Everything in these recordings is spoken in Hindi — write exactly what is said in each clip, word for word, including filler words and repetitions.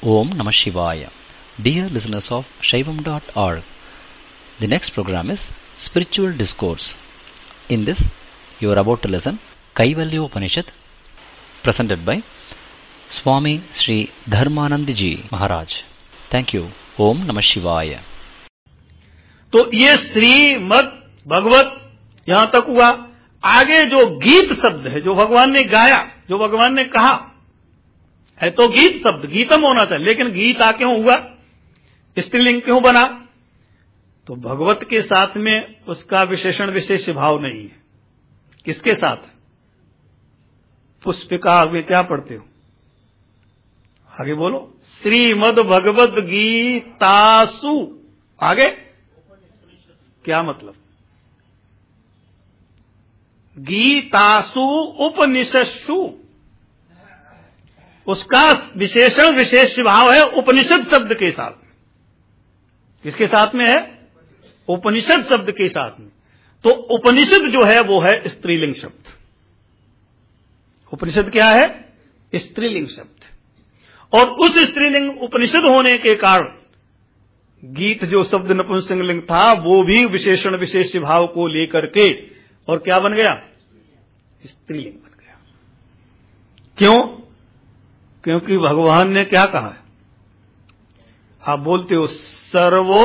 Om Namah Shivaya. Dear listeners of Shaivam dot org, the next program is Spiritual Discourse. In this, you are about to listen Kaivalya Upanishad, presented by Swami Sri Dharmanand Ji Maharaj. Thank you. Om Namah Shivaya. तो ये श्रीमद् भगवत यहां तक हुआ। आगे जो गीत शब्द है, जो भगवान ने गाया, जो भगवान ने कहा है, तो गीत शब्द गीतम होना था, लेकिन गीता क्यों हुआ, स्त्रीलिंग क्यों बना? तो भगवत के साथ में उसका विशेषण विशेष भाव नहीं है। किसके साथ? पुष्पिका में क्या पढ़ते हो? आगे बोलो। श्रीमद् भगवद गीतासु। आगे क्या मतलब? गीतासु उपनिषत्सु। उसका विशेषण विशेष भाव है उपनिषद शब्द के साथ में। किसके साथ में है? उपनिषद शब्द के साथ में। तो उपनिषद जो है वो है स्त्रीलिंग शब्द। उपनिषद क्या है? स्त्रीलिंग शब्द। और उस स्त्रीलिंग उपनिषद होने के कारण गीत जो शब्द नपुंसकलिंग था वो भी विशेषण विशेष भाव को लेकर के और क्या बन गया? स्त्रीलिंग बन गया। क्यों? क्योंकि भगवान ने क्या कहा है? आप बोलते हो सर्वो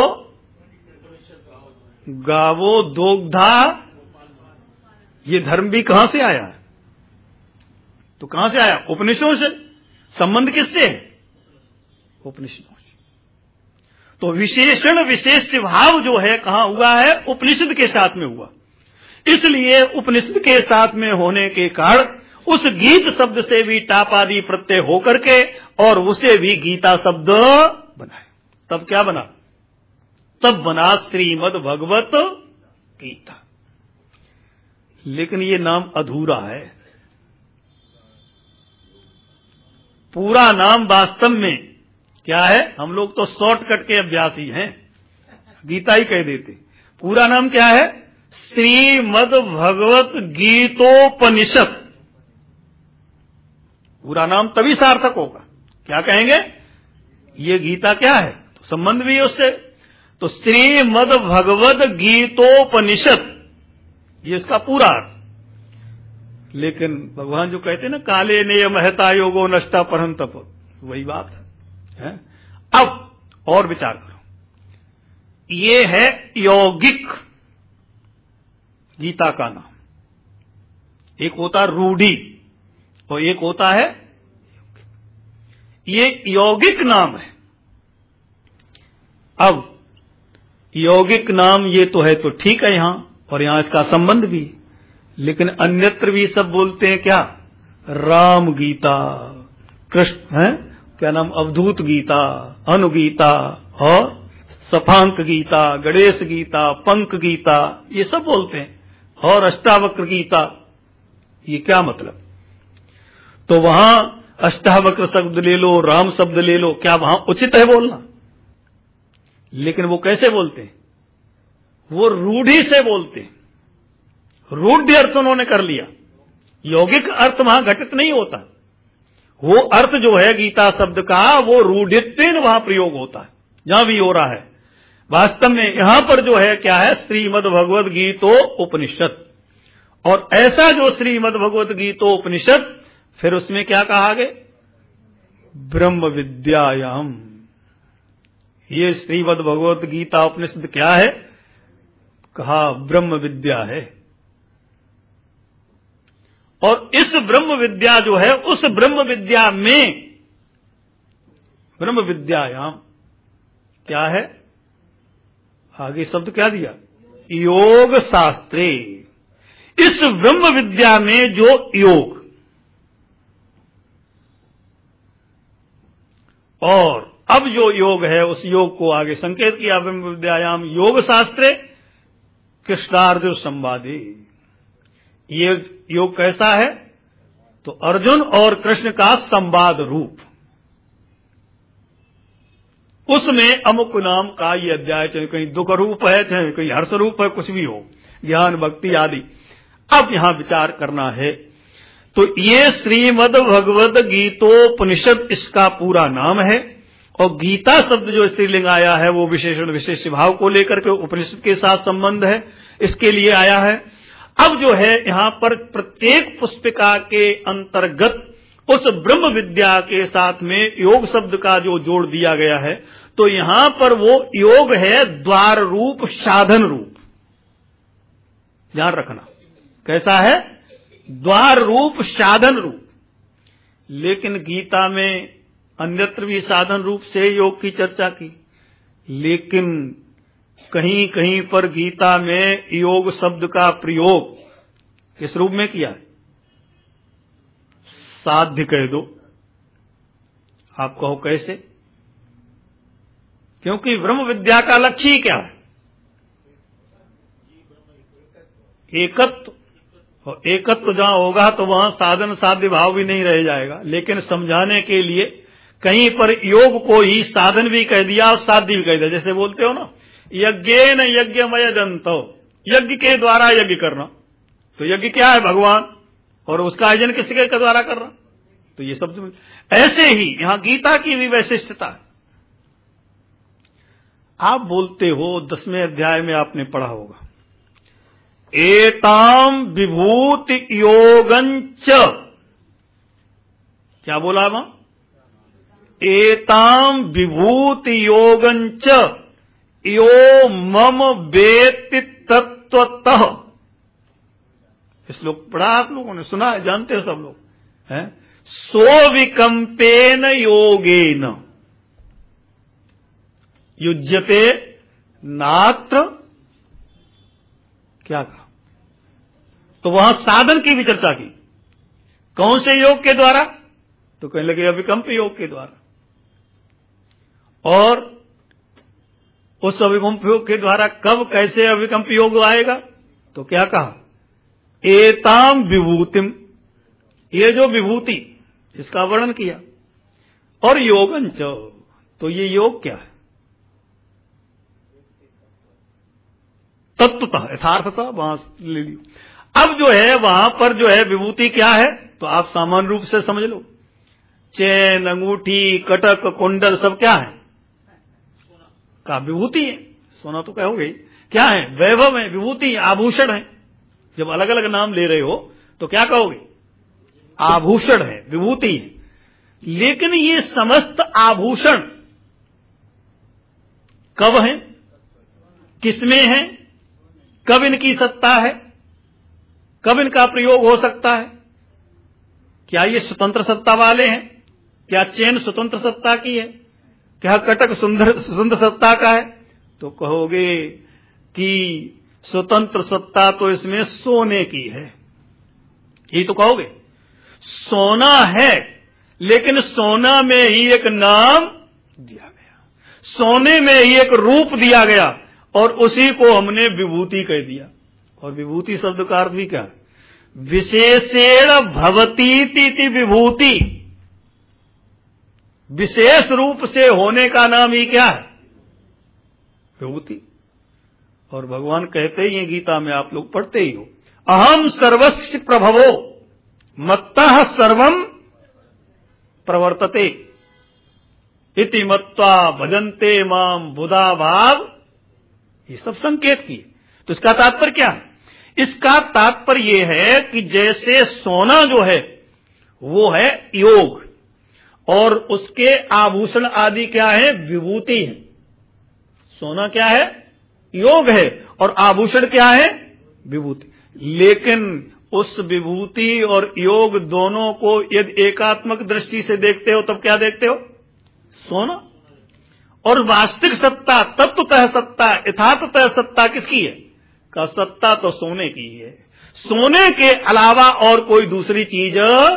गावो दोग्धा। ये धर्म भी कहां से आया है? तो कहां से आया? उपनिषदों से। संबंध किससे है? उपनिषदों से। तो विशेषण विशेष भाव जो है कहां हुआ है? उपनिषद के साथ में हुआ। इसलिए उपनिषद के साथ में होने के कारण उस गीत शब्द से भी टापादि प्रत्यय होकर के और उसे भी गीता शब्द बनाए। तब क्या बना? तब बना श्रीमद् भगवत गीता। लेकिन ये नाम अधूरा है। पूरा नाम वास्तव में क्या है? हम लोग तो शॉर्टकट के अभ्यासी हैं, गीता ही कह देते। पूरा नाम क्या है? श्रीमद् भगवत गीतोपनिषद। पूरा नाम तभी सार्थक होगा। क्या कहेंगे? ये गीता क्या है? तो संबंध भी है उससे। तो श्रीमद् भगवत गीतोपनिषद, ये इसका पूरा अर्थ। लेकिन भगवान जो कहते हैं ना, काले ने महता योगो नष्टा परम तप, वही बात है, है? अब और विचार करो। ये है यौगिक गीता का नाम। एक होता रूढ़ी और एक होता है, ये यौगिक नाम है। अब यौगिक नाम ये तो है, तो ठीक है यहां, और यहां इसका संबंध भी। लेकिन अन्यत्र भी सब बोलते हैं क्या? राम गीता, कृष्ण है क्या नाम, अवधूत गीता, अनुगीता और सफांक गीता, गणेश गीता, पंक गीता, ये सब बोलते हैं। और अष्टावक्र गीता। ये क्या मतलब? तो वहां अष्टावक्र शब्द ले लो, राम शब्द ले लो, क्या वहां उचित है बोलना? लेकिन वो कैसे बोलते हैं? वो रूढ़ी से बोलते हैं। रूढ़ अर्थ उन्होंने कर लिया। यौगिक अर्थ वहां घटित नहीं होता। वो अर्थ जो है गीता शब्द का, वो रूढ़ित्वेन वहां प्रयोग होता है, जहां भी हो रहा है। वास्तव में यहां पर जो है क्या है? श्रीमद् भगवद गीतो उपनिषद। और ऐसा जो श्रीमद् भगवद गीतो उपनिषद, फिर उसमें क्या कहा आगे? ब्रह्म विद्यायाम। ये श्रीमद् भगवद गीता उपनिषद क्या है? कहा ब्रह्म विद्या है। और इस ब्रह्म विद्या जो है, उस ब्रह्म विद्या में, ब्रह्म विद्यायाम क्या है? आगे शब्द क्या दिया? योग शास्त्रे। इस ब्रह्म विद्या में जो योग, और अब जो योग है उस योग को आगे संकेत किया ब्रह्म विद्यायाम योग शास्त्रे कृष्णार्जुन संवादे। ये योग कैसा है? तो अर्जुन और कृष्ण का संवाद रूप। उसमें अमुक नाम का ये अध्याय, चाहे कहीं दुख रूप है, चाहे कहीं हर्ष रूप है, कुछ भी हो, ज्ञान भक्ति आदि। अब यहां विचार करना है। तो ये श्रीमद् भगवद गीतोपनिषद इसका पूरा नाम है। और गीता शब्द जो स्त्रीलिंग आया है वो विशेषण विशेष भाव को लेकर के उपनिषद के साथ संबंध है, इसके लिए आया है। अब जो है यहां पर प्रत्येक पुस्तिका के अंतर्गत उस ब्रह्म विद्या के साथ में योग शब्द का जो जोड़ दिया गया है, तो यहां पर वो योग है द्वार रूप साधन रूप। ध्यान रखना, कैसा है? द्वार रूप साधन रूप। लेकिन गीता में अन्यत्र भी साधन रूप से योग की चर्चा की, लेकिन कहीं कहीं पर गीता में योग शब्द का प्रयोग किस रूप में किया है? साध्य कह दो। आप कहो कैसे? क्योंकि ब्रह्म विद्या का लक्ष्य ही क्या है? एकत्व। और एकत्व जहां होगा तो वहां साधन साध्य भाव भी नहीं रह जाएगा। लेकिन समझाने के लिए कहीं पर योग को ही साधन भी कह दिया और साध्य भी कह दिया। जैसे बोलते हो ना, यज्ञेन यज्ञमय जंतो, यज्ञ के द्वारा यज्ञ करना। तो यज्ञ क्या है? भगवान, और उसका आयोजन किसके द्वारा कर रहा? तो ये शब्द। ऐसे ही यहां गीता की भी वैशिष्टता है। आप बोलते हो, दसवें अध्याय में आपने पढ़ा होगा, एताम विभूति योगंच। क्या बोला वहां? एताम विभूति योगंच यो मम वेत्ति तत्वतः। इस लोग पढ़ा, आप लोगों ने सुना है, जानते हो सब लोग हैं। सो विकंपेन योगेन युज्यते नात्र। क्या कहा? तो वहां साधन की भी चर्चा की। कौन से योग के द्वारा? तो कहने लगे अविकंप योग के द्वारा। और उस अविकंप योग के द्वारा कब कैसे अविकंप योग आएगा? तो क्या कहा? एताम विभूतिम, ये जो विभूति, इसका वर्णन किया। और योगंच, तो ये योग क्या है? तत्वतः, यथार्थतः वहां ले लियो। अब जो है वहां पर जो है विभूति क्या है? तो आप सामान्य रूप से समझ लो, चैन, अंगूठी, कटक, कुंडल सब क्या है? का विभूति है। सोना तो कहोगे क्या है? वैभव है, विभूति, आभूषण है। जब अलग अलग नाम ले रहे हो तो क्या कहोगे? आभूषण है, विभूति है। लेकिन ये समस्त आभूषण कब है? किसमें है? कब इनकी सत्ता है? कब इनका प्रयोग हो सकता है? क्या ये स्वतंत्र सत्ता वाले हैं? क्या चैन स्वतंत्र सत्ता की है? क्या कटक सुंदर स्वतंत्र सत्ता का है? तो कहोगे कि स्वतंत्र सत्ता तो इसमें सोने की है। ये तो कहोगे सोना है, लेकिन सोना में ही एक नाम दिया गया, सोने में ही एक रूप दिया गया, और उसी को हमने विभूति कह दिया। और विभूति शब्द का अर्थ भी क्या? विशेषेण भवतीति विभूति। विशेष रूप से होने का नाम ही क्या है? विभूति। और भगवान कहते ही हैं गीता में, आप लोग पढ़ते ही हो, अहम सर्वस्य प्रभवो मत्तः सर्वम प्रवर्तते इति मत्वा भजन्ते माम बुधा भाव। ये सब संकेत किए। तो इसका तात्पर्य क्या है? इसका तात्पर्य यह है कि जैसे सोना जो है वो है योग, और उसके आभूषण आदि क्या है? विभूति है। सोना क्या है? योग है, और आभूषण क्या है? विभूति। लेकिन उस विभूति और योग दोनों को यदि एकात्मक दृष्टि से देखते हो तब क्या देखते हो? सोना। और वास्तविक सत्ता, तत्वतः सत्ता, यथार्थतः सत्ता किसकी है? का सत्ता तो सोने की है। सोने के अलावा और कोई दूसरी चीज।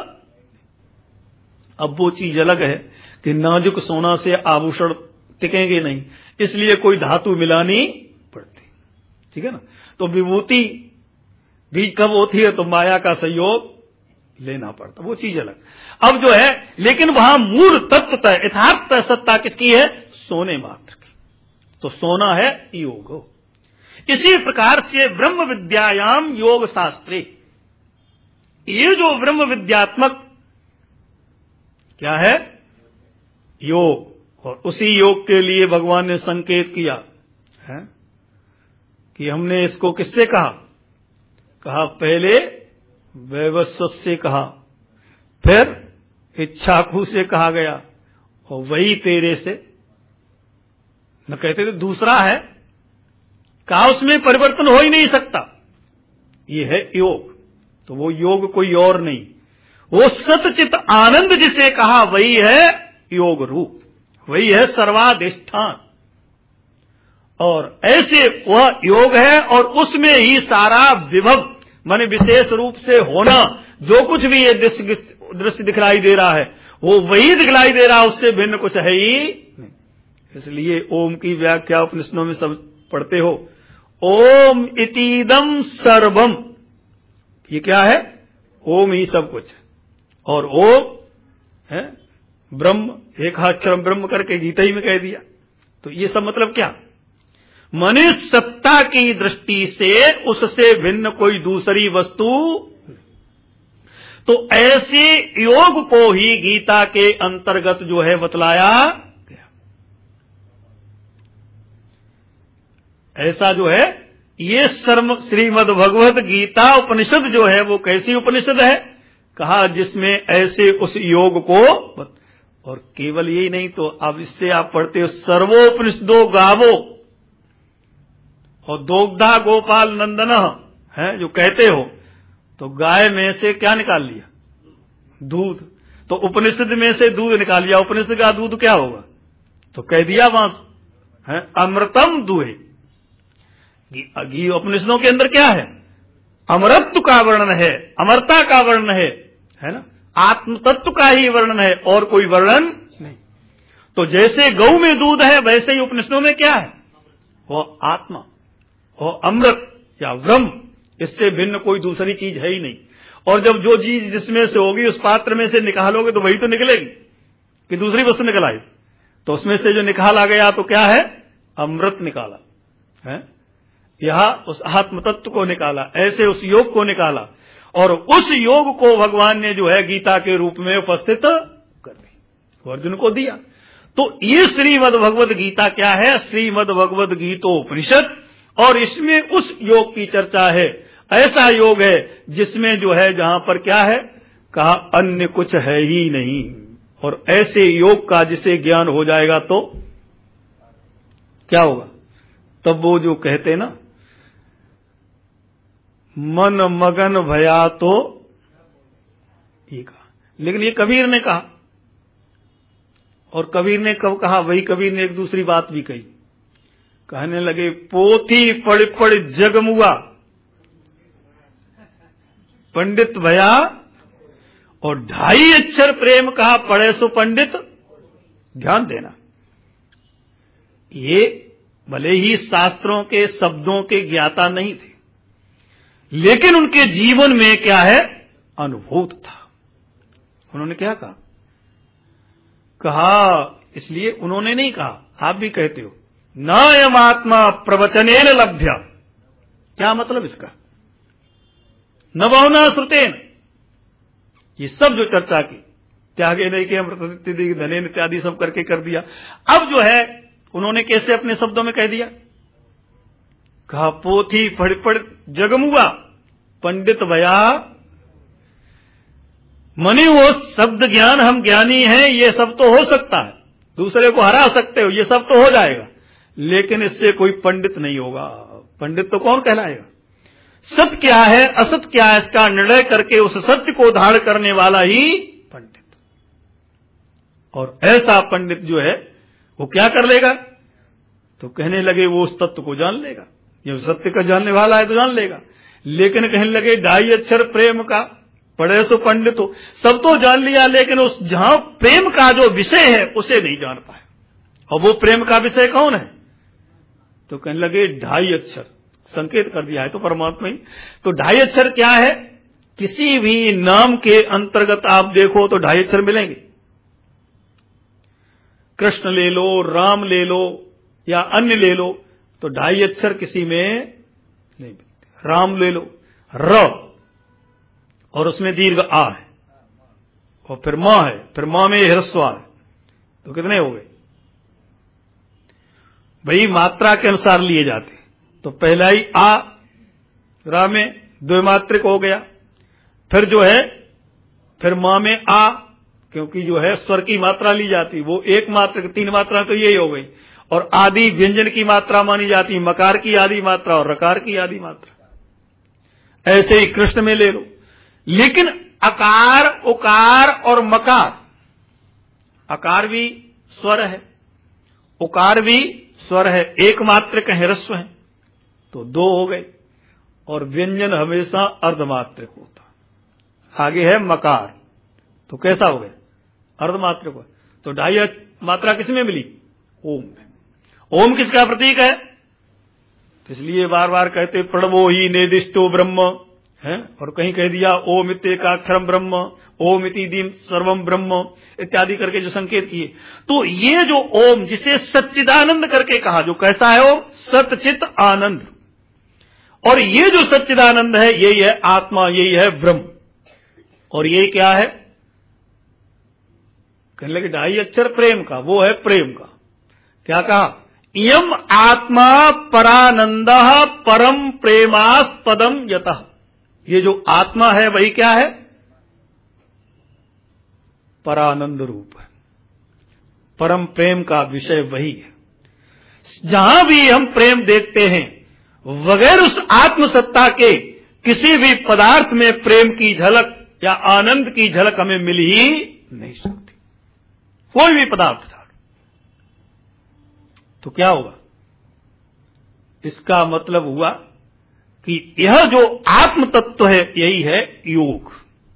अब वो चीज अलग है कि नाजुक सोना से आभूषण टिकेंगे नहीं, इसलिए कोई धातु मिलानी पड़ती, ठीक है ना। तो विभूति भी कब होती है? तो माया का सहयोग लेना पड़ता, वो चीज अलग। अब जो है, लेकिन वहां मूल तत्वतः यथार्थतः सत्ता किसकी है? सोने मात्र की। तो सोना है योग। इसी प्रकार से ब्रह्म विद्यायाम योग शास्त्रे, ये जो ब्रह्म विद्यात्मक क्या है? योग, और उसी योग के लिए भगवान ने संकेत किया है कि हमने इसको किससे कहा? कहा पहले वैवस्वत से कहा, फिर इच्छाकू से कहा गया, और वही तेरे से न कहते थे दूसरा है, कहा उसमें परिवर्तन हो ही नहीं सकता, ये है योग। तो वो योग कोई और नहीं, वो सतचित आनंद जिसे कहा वही है योग रूप, वही है सर्वाधिष्ठान। और ऐसे वह योग है, और उसमें ही सारा विभव माने विशेष रूप से होना, जो कुछ भी ये दृश्य दृश्य दिखलाई दे रहा है वो वही दिखलाई दे रहा है, उससे भिन्न कुछ है ही नहीं। इसलिए ओम की व्याख्या उपनिषदों में सब पढ़ते हो, ओम इतीदम सर्वम, ये क्या है? ओम ही सब कुछ है। और ओम है ब्रह्म, एकाक्षर ब्रह्म करके गीता ही में कह दिया। तो ये सब मतलब क्या? मनुष्य सत्ता की दृष्टि से उससे भिन्न कोई दूसरी वस्तु, तो ऐसे योग को ही गीता के अंतर्गत जो है बतलाया गया। ऐसा जो है ये सर्व श्रीमद् भगवत गीता उपनिषद जो है वो कैसी उपनिषद है? कहा जिसमें ऐसे उस योग को, और केवल यही नहीं, तो अब इससे आप पढ़ते हो सर्वोपनिषदो गावो और दोग्धा गोपाल नंदन है जो कहते हो, तो गाय में से क्या निकाल लिया? दूध। तो उपनिषद में से दूध निकाल लिया, उपनिषद का दूध क्या होगा? तो कह दिया वहां है अमृतम दुहे। घी उपनिषदों के अंदर क्या है? अमरत्व का वर्णन है, अमरता का वर्णन है, है ना, आत्म तत्व का ही वर्णन है, और कोई वर्णन नहीं। तो जैसे गौ में दूध है वैसे ही उपनिषदों में क्या है? वो आत्मा, वो अमृत या ब्रह्म, इससे भिन्न कोई दूसरी चीज है ही नहीं। और जब जो चीज जिसमें से होगी उस पात्र में से निकालोगे तो वही तो निकलेगी, कि दूसरी वस्तु निकल आई। तो उसमें से जो निकाला गया तो क्या है? अमृत निकाला है, यहां उस आत्म तत्व को निकाला, ऐसे उस योग को निकाला, और उस योग को भगवान ने जो है गीता के रूप में उपस्थित कर दी, अर्जुन को दिया। तो ये श्रीमद् भगवद गीता क्या है? श्रीमद् भगवद गीतोपनिषद, और इसमें उस योग की चर्चा है। ऐसा योग है जिसमें जो है जहां पर क्या है? कहा अन्य कुछ है ही नहीं। और ऐसे योग का जिसे ज्ञान हो जाएगा तो क्या होगा? तब वो जो कहते ना मन मगन भया, तो ये कहा, लेकिन ये कबीर ने कहा। और कबीर ने कब कहा? वही कबीर ने एक दूसरी बात भी कही, कहने लगे पोथी पढ़ पढ़ जगमुआ पंडित भया, और ढाई अक्षर प्रेम कहा पढ़े सो पंडित। ध्यान देना, ये भले ही शास्त्रों के शब्दों के ज्ञाता नहीं थे, लेकिन उनके जीवन में क्या है? अनुभूत था। उन्होंने क्या कहा? कहा, इसलिए उन्होंने नहीं कहा, आप भी कहते हो, नायम आत्मा प्रवचनेन लभ्य। क्या मतलब इसका? न बहुना श्रुतेन, ये सब जो चर्चा की, त्यागे नहीं के अमृत धनेन इत्यादि सब करके कर दिया। अब जो है उन्होंने कैसे अपने शब्दों में कह दिया? कहा पोथी पढ़ पढ़ जगमुआ पंडित भया, मनी वो शब्द ज्ञान, हम ज्ञानी हैं, ये सब तो हो सकता है, दूसरे को हरा सकते हो, ये सब तो हो जाएगा, लेकिन इससे कोई पंडित नहीं होगा। पंडित तो कौन कहलाएगा? सत्य क्या है, असत्य क्या है, इसका निर्णय करके उस सत्य को धारण करने वाला ही पंडित। और ऐसा पंडित जो है वो क्या कर लेगा? तो कहने लगे वो उस तत्व को जान लेगा, ये सत्य का जानने वाला है तो जान लेगा। लेकिन कहने लगे ढाई अक्षर प्रेम का पढ़े सो पंडित हो, सब तो जान लिया, लेकिन उस जहां प्रेम का जो विषय है उसे नहीं जान पाए। और वो प्रेम का विषय कौन है? तो कहने लगे ढाई अक्षर, संकेत कर दिया है तो परमात्मा ही। तो ढाई अक्षर क्या है? किसी भी नाम के अंतर्गत आप देखो तो ढाई अक्षर मिलेंगे। कृष्ण ले लो, राम ले लो, या अन्य ले लो, तो ढाई अक्षर किसी में नहीं मिलते। राम ले लो, र, और उसमें दीर्घ आ है, और फिर मां है, फिर मां में ह्रस्व है, तो कितने हो गए? भाई मात्रा के अनुसार लिए जाते। तो पहला ही आ रा में द्विमात्रिक हो गया, फिर जो है फिर मां में आ, क्योंकि जो है स्वर की मात्रा ली जाती, वो एक मात्रा, तीन मात्रा तो यही हो गई। और आदि व्यंजन की मात्रा मानी जाती, मकार की आदि मात्रा और रकार की आदि मात्रा। ऐसे ही कृष्ण में ले लो। लेकिन अकार, उकार और मकार, अकार भी स्वर है, उकार भी स्वर है, एक मात्रिक है, ह्रस्व है, तो दो हो गए। और व्यंजन हमेशा अर्धमात्रिक होता। आगे है मकार, तो कैसा हो गया? अर्धमात्रिक हो। तो ढाई मात्रा किसमें मिली? ओम में। ओम किसका प्रतीक है? तो इसलिए बार बार कहते प्रणवो ही निर्दिष्टो ब्रह्म है, और कहीं कह दिया ओम इत्येकाक्षरम ब्रह्म, ओम इति दीम सर्वम ब्रह्म इत्यादि करके जो संकेत किए। तो ये जो ओम, जिसे सच्चिदानंद करके कहा, जो कैसा है ओम? सतचित आनंद। और ये जो सच्चिदानंद है यही है आत्मा, यही है ब्रह्म। और ये क्या है? कहने लगे ढाई अक्षर प्रेम का, वो है प्रेम का। क्या कहा? इयम आत्मा परानंद परम प्रेमास्पदम यतः। ये जो आत्मा है वही क्या है? परानंद रूप है, परम प्रेम का विषय वही है। जहां भी हम प्रेम देखते हैं, बगैर उस आत्मसत्ता के किसी भी पदार्थ में प्रेम की झलक या आनंद की झलक हमें मिल ही नहीं सकती। कोई भी पदार्थ डालो तो क्या होगा? इसका मतलब हुआ कि यह जो आत्म तत्व है यही है योग,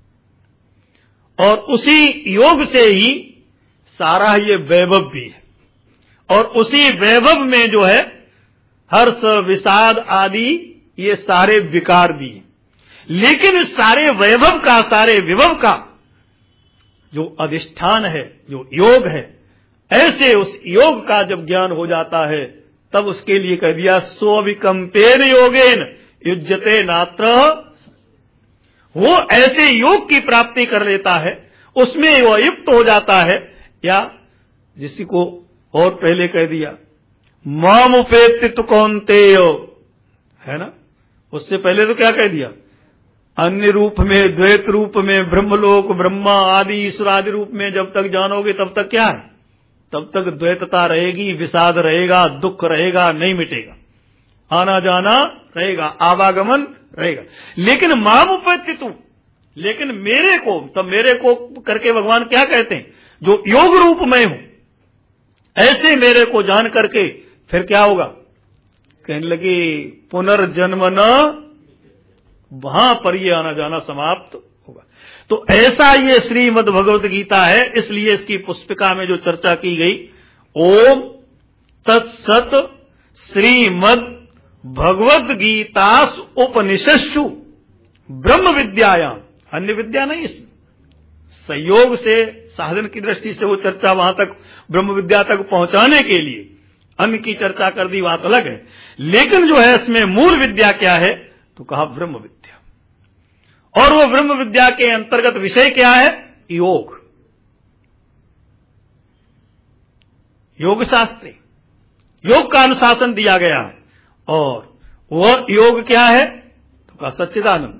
और उसी योग से ही सारा ये वैभव भी है। और उसी वैभव में जो है हर्ष, विषाद आदि ये सारे विकार भी हैं। लेकिन इस सारे वैभव का, सारे विभव का जो अधिष्ठान है, जो योग है, ऐसे उस योग का जब ज्ञान हो जाता है तब उसके लिए कह दिया सोविकंपेन योगेन युज्यते नात्र। वो ऐसे योग की प्राप्ति कर लेता है, उसमें वो युक्त हो जाता है। या जिसी को और पहले कह दिया माम उपेत्ति कौन्तेय, है ना, उससे पहले तो क्या कह दिया? अन्य रूप में, द्वैत रूप में, ब्रह्मलोक, ब्रह्मा आदि ईश्वर आदि रूप में जब तक जानोगे तब तक क्या है? तब तक द्वैतता रहेगी, विषाद रहेगा, दुख रहेगा, नहीं मिटेगा, आना जाना रहेगा, आवागमन रहेगा। लेकिन माम उपेत्ति तू, लेकिन मेरे को, तब मेरे को करके भगवान क्या कहते हैं? जो योग रूप में हूं, ऐसे मेरे को जान करके फिर क्या होगा? कहने लगे पुनर्जन्म न, वहां पर ये आना जाना समाप्त होगा। तो ऐसा ये श्रीमद् भगवत गीता है। इसलिए इसकी पुस्तिका में जो चर्चा की गई, ओम तत्सत श्रीमद् भगवद गीतास उपनिषत्सु ब्रह्म विद्यायाम, अन्य विद्या नहीं, इसमें संयोग से साधन की दृष्टि से वो चर्चा वहां तक ब्रह्म विद्या तक पहुंचाने के लिए अन्य की चर्चा कर दी, बात अलग है। लेकिन जो है इसमें मूल विद्या क्या है? तो कहा ब्रह्म विद्या। और वो ब्रह्म विद्या के अंतर्गत विषय क्या है? योग, योग शास्त्र, योग का अनुशासन दिया गया है। और वह योग क्या है? तो कहा सच्चिदानंद।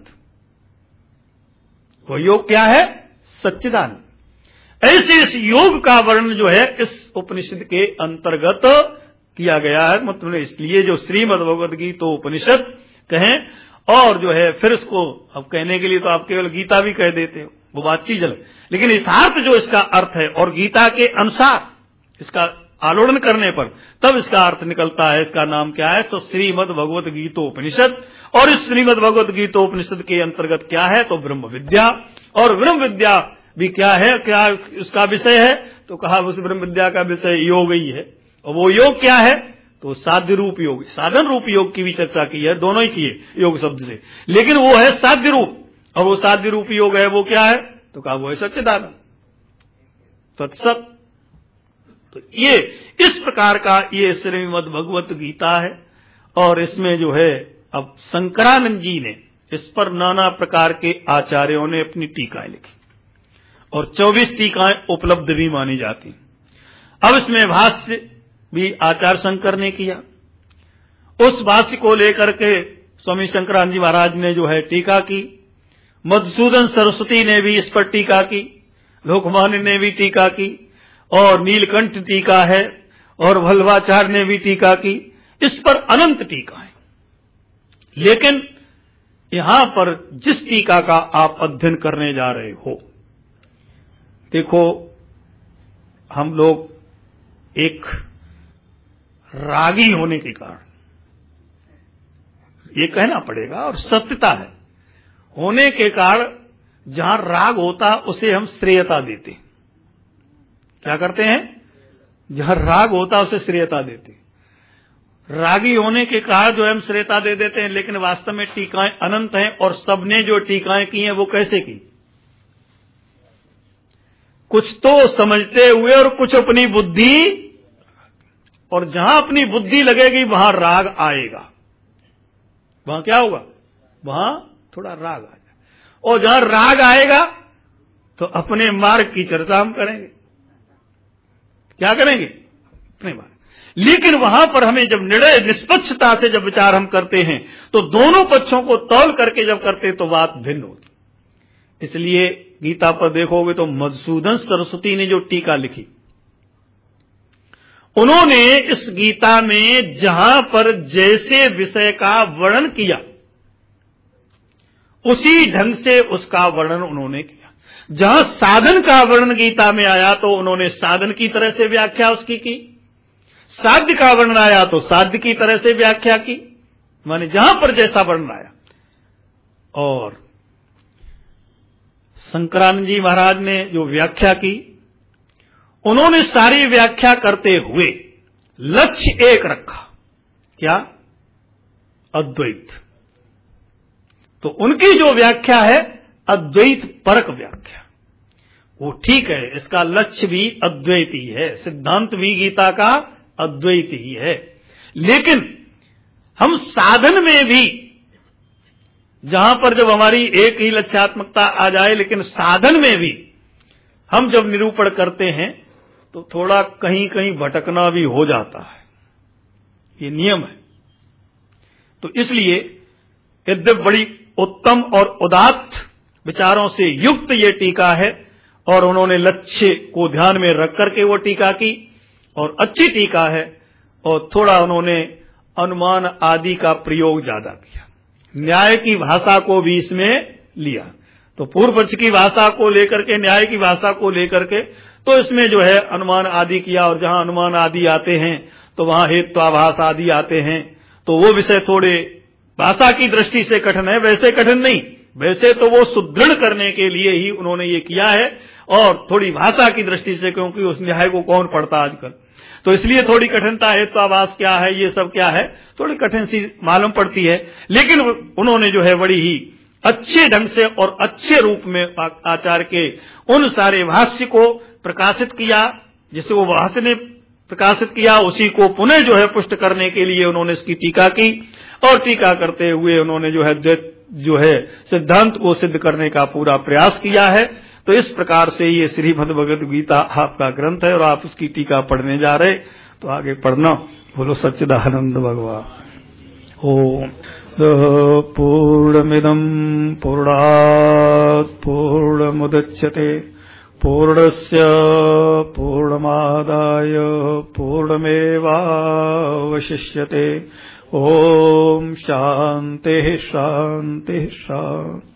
वो योग क्या है? सच्चिदानंद। ऐसे इस योग का वर्णन जो है इस उपनिषद के अंतर्गत किया गया है। मतलब इसलिए जो श्रीमद् भगवद गीता उपनिषद कहें, और जो है फिर इसको अब कहने के लिए तो आप केवल गीता भी कह देते हो, वो बात चीज अलग, लेकिन यथार्थ जो इसका अर्थ है और गीता के अनुसार इसका आलोड़न करने पर तब इसका अर्थ निकलता है। इसका नाम क्या है? तो श्रीमद् भगवद गीता उपनिषद। और इस श्रीमद् भगवद गीता उपनिषद के अंतर्गत क्या है? तो ब्रह्म विद्या। और ब्रह्म विद्या भी क्या है? क्या उसका विषय है? तो कहा उस ब्रह्म विद्या का विषय योग ही है। और वो योग क्या है? तो साध्य रूप योग, साधन रूप योग की भी चर्चा की है, दोनों ही किए योग शब्द से, लेकिन वो है साध्य रूप। और वो साध्य रूप योग है, वो क्या है? तो कहा वो है सच्चिदानंद, तत्सत। तो ये इस प्रकार का ये श्रीमद् भगवत गीता है। और इसमें जो है अब शंकरानंद जी ने इस पर नाना प्रकार के आचार्यों ने अपनी टीकाएं लिखी, और चौबीस टीकाएं उपलब्ध भी मानी जाती। अब इसमें भाष्य भी आचार्य शंकर ने किया। उस भाष्य को लेकर के स्वामी शंकरानंद जी महाराज ने जो है टीका की, मधुसूदन सरस्वती ने भी इस पर टीका की, लोकमान्य ने भी टीका की, और नीलकंठ टीका है, और वल्लभाचार्य ने भी टीका की। इस पर अनंत टीका है। लेकिन यहां पर जिस टीका का आप अध्ययन करने जा रहे हो, देखो हम लोग एक रागी होने के कारण, ये कहना पड़ेगा और सत्यता है, होने के कारण जहां राग होता उसे हम श्रेयता देते हैं। क्या करते हैं? जहां राग होता उसे श्रेयता देते हैं। रागी होने के कारण जो हम श्रेयता दे देते हैं, लेकिन वास्तव में टीकाएं अनंत हैं, और सबने जो टीकाएं की हैं वो कैसे की? कुछ तो समझते हुए और कुछ अपनी बुद्धि, और जहां अपनी बुद्धि लगेगी वहां राग आएगा। वहां क्या होगा? वहां थोड़ा राग आ जाए, और जहां राग आएगा तो अपने मार्ग की चर्चा हम करेंगे। क्या करेंगे? अपने मार्ग। लेकिन वहां पर हमें जब निर्णय निष्पक्षता से जब विचार हम करते हैं तो दोनों पक्षों को तौल करके जब करते तो बात भिन्न होती। इसलिए गीता पर देखोगे तो मधुसूदन सरस्वती ने जो टीका लिखी, उन्होंने इस गीता में जहां पर जैसे विषय का वर्णन किया उसी ढंग से उसका वर्णन उन्होंने किया। जहां साधन का वर्णन गीता में आया तो उन्होंने साधन की तरह से व्याख्या उसकी की, साध्य का वर्णन आया तो साध्य की तरह से व्याख्या की, माने जहां पर जैसा वर्णन आया। और शंकरानंद जी महाराज ने जो व्याख्या की, उन्होंने सारी व्याख्या करते हुए लक्ष्य एक रखा। क्या? अद्वैत। तो उनकी जो व्याख्या है अद्वैत परक व्याख्या, वो ठीक है, इसका लक्ष्य भी अद्वैत ही है, सिद्धांत भी गीता का अद्वैत ही है। लेकिन हम साधन में भी, जहां पर जब हमारी एक ही लक्ष्यात्मकता आ जाए, लेकिन साधन में भी हम जब निरूपण करते हैं तो थोड़ा कहीं कहीं भटकना भी हो जाता है, ये नियम है। तो इसलिए यद्यप बड़ी उत्तम और उदात्त विचारों से युक्त ये टीका है, और उन्होंने लक्ष्य को ध्यान में रख करके वो टीका की, और अच्छी टीका है, और थोड़ा उन्होंने अनुमान आदि का प्रयोग ज्यादा किया, न्याय की भाषा को भी इसमें लिया। तो पूर्व पक्ष की भाषा को लेकर के, न्याय की भाषा को लेकर के, तो इसमें जो है अनुमान आदि किया, और जहां अनुमान आदि आते हैं तो वहां हेत्वाभास आदि आते हैं। तो वो विषय थोड़े भाषा की दृष्टि से कठिन है, वैसे कठिन नहीं, वैसे तो वो सुदृढ़ करने के लिए ही उन्होंने ये किया है, और थोड़ी भाषा की दृष्टि से, क्योंकि उस न्याय को कौन पढ़ता आजकल, तो इसलिए थोड़ी कठिनता है। हेत्वाभास क्या है, ये सब क्या है, थोड़ी कठिन सी मालूम पड़ती है। लेकिन उन्होंने जो है बड़ी ही अच्छे ढंग से और अच्छे रूप में आचार्य के उन सारे भाष्य को प्रकाशित किया, जिसे वो भाष्य ने प्रकाशित किया, उसी को पुनः जो है पुष्ट करने के लिए उन्होंने इसकी टीका की, और टीका करते हुए उन्होंने जो है जो है सिद्धांत को सिद्ध करने का पूरा प्रयास किया है। तो इस प्रकार से ये श्रीमद् भगवद गीता आपका ग्रंथ है, और आप उसकी टीका पढ़ने जा रहे, तो आगे पढ़ना। बोलो सच्चिदानंद भगवान। ओम पूर्णमिदं पूर्णात् पूर्णमुदच्यते पूर्णस्य पूर्णमादाय पूर्णमेवावशिष्यते। ओम शांति शांति शांति।